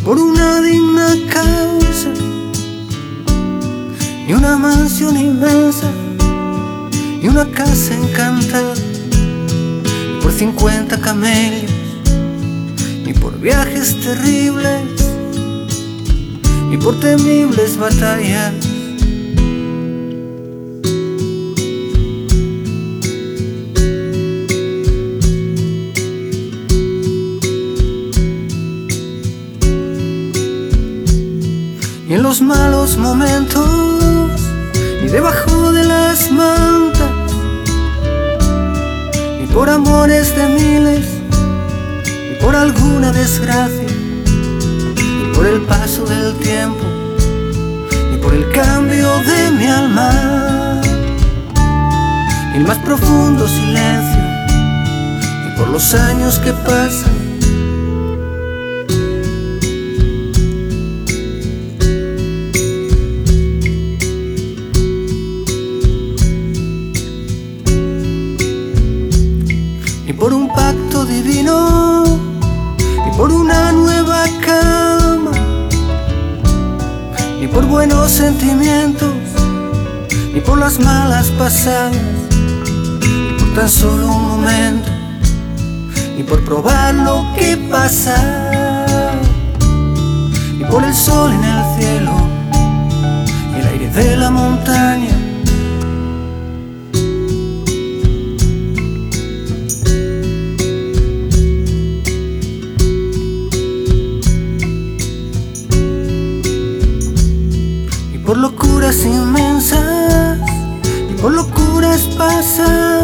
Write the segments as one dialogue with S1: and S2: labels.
S1: por una digna causa, ni una mansión inmensa, ni una casa encantada, ni por 50 camellos, ni por viajes terribles, ni por temibles batallas. Ni en los malos momentos, ni debajo de las mantas, ni por amores de miles, ni por alguna desgracia, ni por el paso del tiempo, ni por el cambio de mi alma, ni el más profundo silencio, ni por los años que pasan. Ni por un pacto divino, ni por una nueva cama, ni por buenos sentimientos, ni por las malas pasadas, ni por tan solo un momento, ni por probar lo que pasa, ni por el sol en el cielo y el aire de la montaña. Por locuras inmensas y por locuras pasadas,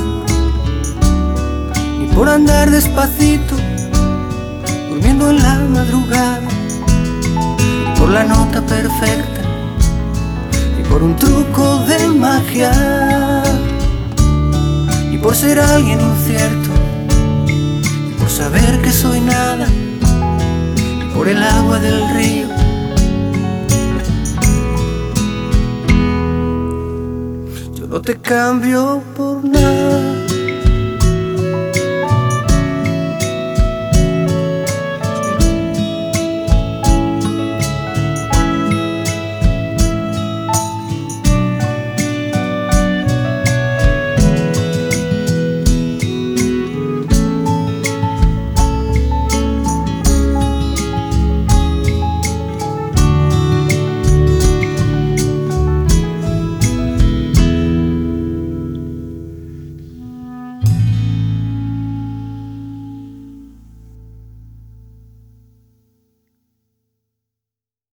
S1: ni por andar despacito, durmiendo en la madrugada, ni por la nota perfecta, ni por un truco de magia, ni por ser alguien incierto, ni por saber que soy nada, ni por el agua del río. No te cambio por nada.